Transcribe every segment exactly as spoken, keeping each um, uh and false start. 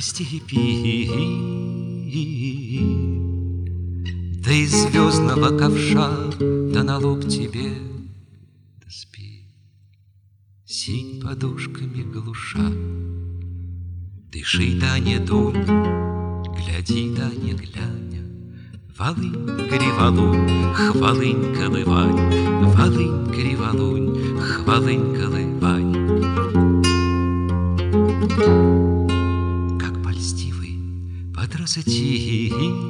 степи, да из звездного ковша, да на лоб тебе, да спи, синь подушками глуша. Дыши, да не дунь, гляди, да не глянь, Волынь, гриволунь, хвалынь, колывань, Волынь, гриволунь, хвалынь, колывань. Как польстивый подрасти,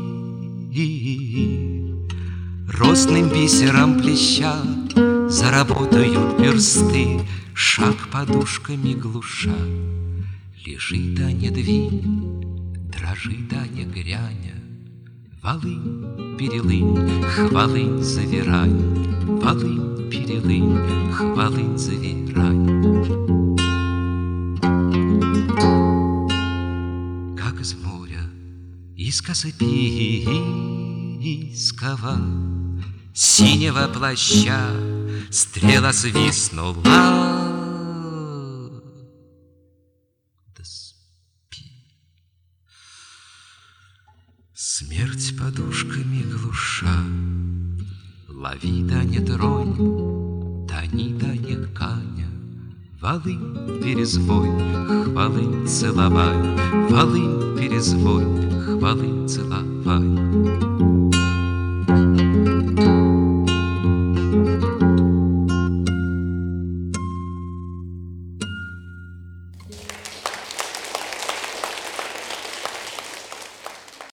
розным бисером плеща, заработают персты, шаг подушками глуша. Лежи, да не двинь, дрожи, да не грянь, Волынь, перелынь, хвалынь, завирань, Волынь, перелынь, хвалынь, завирань. Как из моря, из Каспийского синего плаща стрела свистнула. Смерть подушками глуша, лови, да не тронь, тони, да не тканя, Волынь, перезвонь, хвалынь, целовань, Волынь, перезвонь, хвалынь, целовань.